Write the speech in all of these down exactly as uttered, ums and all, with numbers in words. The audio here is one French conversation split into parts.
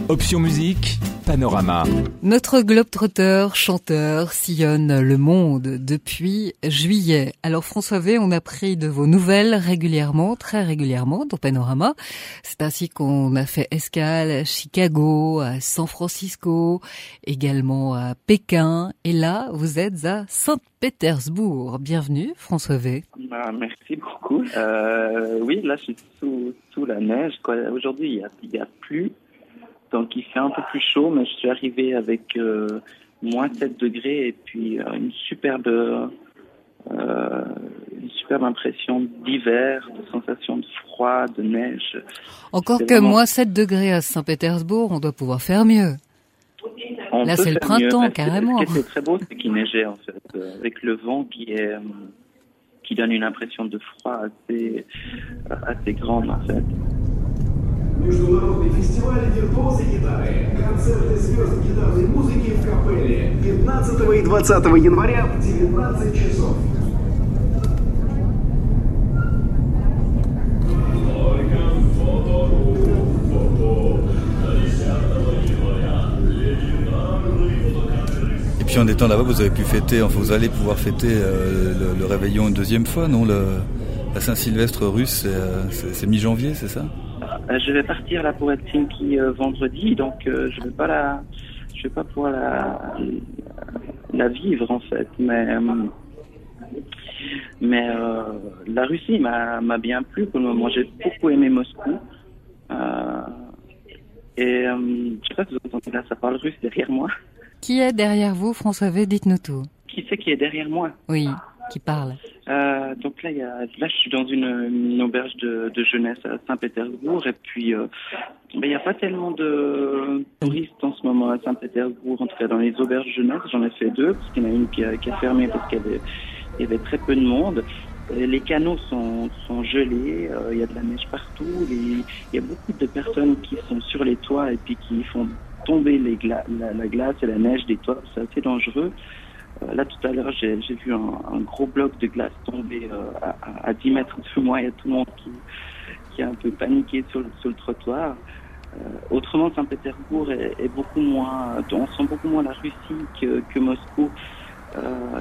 Option musique, Panorama. Notre globe-trotteur, chanteur, sillonne le monde depuis juillet. Alors François V, on a pris de vos nouvelles régulièrement, très régulièrement dans Panorama. C'est ainsi qu'on a fait escale à Chicago, à San Francisco, également à Pékin. Et là, vous êtes à Saint-Pétersbourg. Bienvenue François V. Bah, merci beaucoup. Euh, oui, là je suis sous, sous la neige. Quoi. Aujourd'hui, il y a, il y a plu. Donc il fait un peu plus chaud, mais je suis arrivé avec euh, moins sept degrés et puis euh, une superbe, euh, une superbe impression d'hiver, de sensation de froid, de neige. Encore c'est que vraiment... moins sept degrés à Saint-Pétersbourg, on doit pouvoir faire mieux. On Là, c'est le printemps, mieux, carrément. Ce qui était très beau, c'est qu'il neigeait en fait, euh, avec le vent qui est euh, qui donne une impression de froid assez euh, assez grande en fait. Международный фестиваль виртуозы гитары. Концерты звезд гитарной музыки в Капелле. пятнадцатого и двадцатого января в девятнадцать часов. Et puis en étant là-bas, vous avez pu fêter, enfin vous allez pouvoir fêter euh, le, le réveillon une deuxième fois, non le, la Saint-Sylvestre russe, c'est, euh, c'est, c'est mi-janvier, c'est ça? Je vais partir là pour Helsinki euh, vendredi, donc euh, je vais pas la, je vais pas pouvoir la, la vivre en fait. Mais euh, mais euh, la Russie m'a m'a bien plu pour le moment. J'ai beaucoup aimé Moscou. Euh, et euh, je sais pas si vous entendez là, ça parle russe derrière moi. Qui est derrière vous, François V? Dites-nous tout. Qui c'est qui est derrière moi? Oui. Qui parle. Euh, donc là, il y a, là, je suis dans une, une auberge de, de jeunesse à Saint-Pétersbourg et puis euh, ben, il n'y a pas tellement de touristes en ce moment à Saint-Pétersbourg, en tout cas dans les auberges jeunesse. J'en ai fait deux parce qu'il y en a une qui a, qui a fermé parce qu'il y avait, il y avait très peu de monde. Et les canaux sont, sont gelés, euh, il y a de la neige partout. Les, il y a beaucoup de personnes qui sont sur les toits et puis qui font tomber les gla- la, la glace et la neige des toits. C'est assez dangereux. Euh, là, tout à l'heure, j'ai, j'ai vu un, un gros bloc de glace tomber euh, à, à dix mètres de moi. Il y a tout le monde qui, qui a un peu paniqué sur le, sur le trottoir. Euh, autrement, Saint-Pétersbourg est, est beaucoup moins... On sent beaucoup moins la Russie que, que Moscou. Euh,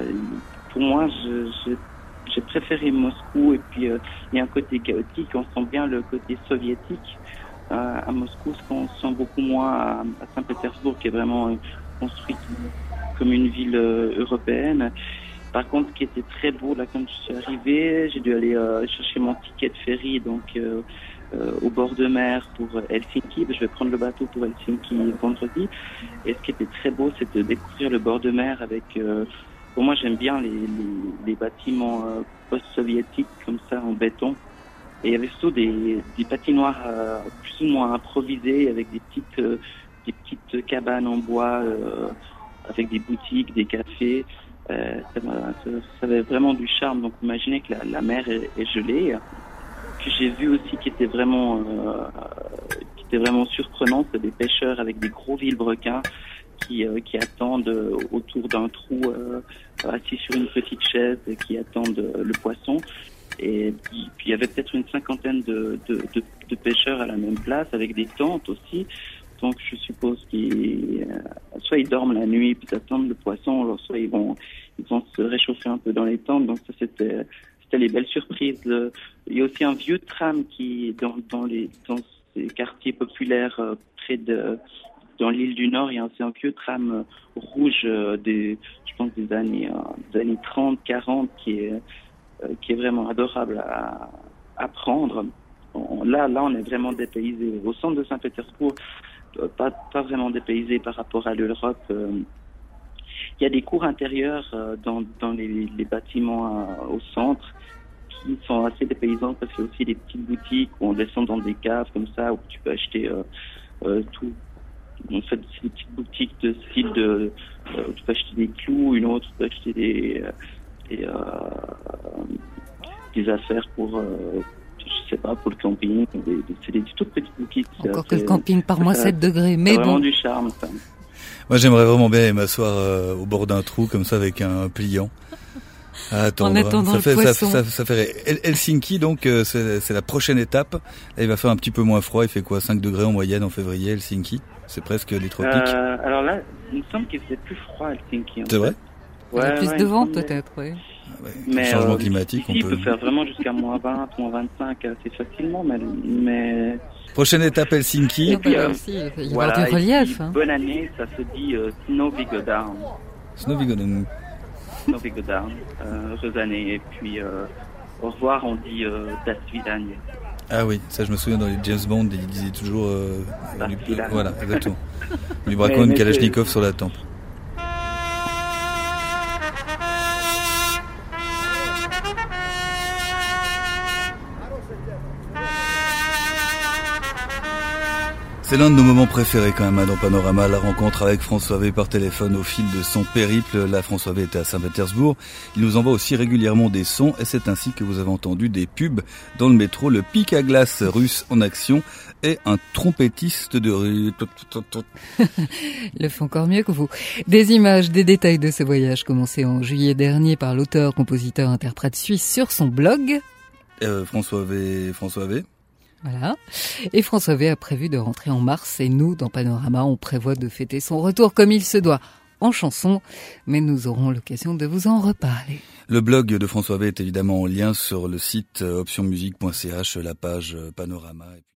pour moi, je, je, j'ai préféré Moscou. Et puis, euh, il y a un côté chaotique. On sent bien le côté soviétique euh, à Moscou, ce qu'on sent beaucoup moins à, à Saint-Pétersbourg, qui est vraiment euh, construite comme une ville euh, européenne. Par contre, ce qui était très beau, là, quand je suis arrivé, j'ai dû aller euh, chercher mon ticket de ferry, donc euh, euh, au bord de mer pour Helsinki. Je vais prendre le bateau pour Helsinki vendredi. Et ce qui était très beau, c'est de découvrir le bord de mer avec... Euh, pour moi, j'aime bien les, les, les bâtiments euh, post-soviétiques, comme ça, en béton. Et il y avait surtout des, des patinoires euh, plus ou moins improvisées, avec des petites, euh, des petites cabanes en bois, euh, avec des boutiques, des cafés. Euh, ça, ça, ça avait vraiment du charme. Donc imaginez que la, la mer est, est gelée. Que j'ai vu aussi qui était vraiment euh, qui était vraiment surprenant, c'est des pêcheurs avec des gros vilebrequins qui euh, qui attendent euh, autour d'un trou euh, assis sur une petite chaise et qui attendent euh, le poisson. Et puis, puis il y avait peut-être une cinquantaine de, de, de, de pêcheurs à la même place avec des tentes aussi. Donc je suppose qu'ils euh, soit ils dorment la nuit puis attendent le poisson, soit ils vont ils vont se réchauffer un peu dans les tentes. Donc ça c'était c'était les belles surprises. Le, il y a aussi un vieux tram qui dans dans les dans ces quartiers populaires euh, près de dans l'île du Nord, il y a aussi un vieux tram euh, rouge euh, des je pense des années euh, des années trente quarante qui est euh, qui est vraiment adorable à à prendre. On, là là on est vraiment dépaysé. Au centre de Saint-Pétersbourg, Pas, pas vraiment dépaysé par rapport à l'Europe. Euh, il y a des cours intérieures euh, dans, dans les, les bâtiments euh, au centre qui sont assez dépaysants parce qu'il y a aussi des petites boutiques où on descend dans des caves comme ça où tu peux acheter euh, euh, tout. En fait, c'est des petites boutiques de style de... Euh, tu peux acheter des clous, une autre, tu peux acheter des, des, euh, des affaires pour... Euh, je sais pas, pour le camping, des, des, c'est des toutes petites boutiques. Encore que le camping par moins sept degrés, mais bon. C'est vraiment bon. du charme, ça. Moi, j'aimerais vraiment bien m'asseoir euh, au bord d'un trou, comme ça, avec un pliant. Attends, en attendant ça le fait, poisson. Ça, ça, ça fait El- Helsinki, donc euh, c'est, c'est la prochaine étape. Là, il va faire un petit peu moins froid. Il fait quoi, cinq degrés en moyenne en février, Helsinki. C'est presque les tropiques. Euh, alors là, il me semble qu'il faisait plus froid à Helsinki. En c'est vrai? Il y a Ouais, plus ouais, de il me vent semblait. peut-être, oui. Ah ouais, Mais changement euh, climatique, ici, on il peut. peut faire vraiment jusqu'à moins vingt, moins vingt-cinq assez facilement, mais, mais Prochaine étape Helsinki. Et puis, bah, euh, aussi, il va y voilà. avoir du et relief. puis, Hein. bonne année, ça se dit euh, Snovigodarn. Snovigonen. Snovigodarn, euh, heureuse année. Et puis euh, au revoir, on dit euh, Das Vidanie. Ah oui, ça je me souviens dans les James Bond, il disait toujours. Euh, Bah, lui- il a- voilà, exactement. On lui braquant Mais- une mais Kalachnikov sur la tempe. C'est l'un de nos moments préférés quand même hein, dans Panorama, la rencontre avec François V par téléphone au fil de son périple. Là, François V était à Saint-Pétersbourg. Il nous envoie aussi régulièrement des sons et c'est ainsi que vous avez entendu des pubs dans le métro. Le pic à glace russe en action et un trompettiste de rue. Il le fait encore mieux que vous. Des images, des détails de ce voyage commencé en juillet dernier par l'auteur, compositeur, interprète suisse sur son blog. Euh, François V. François V. Voilà. Et François V a prévu de rentrer en mars et nous, dans Panorama, on prévoit de fêter son retour comme il se doit, en chanson, mais nous aurons l'occasion de vous en reparler. Le blog de François V est évidemment en lien sur le site option musique point c h, la page Panorama.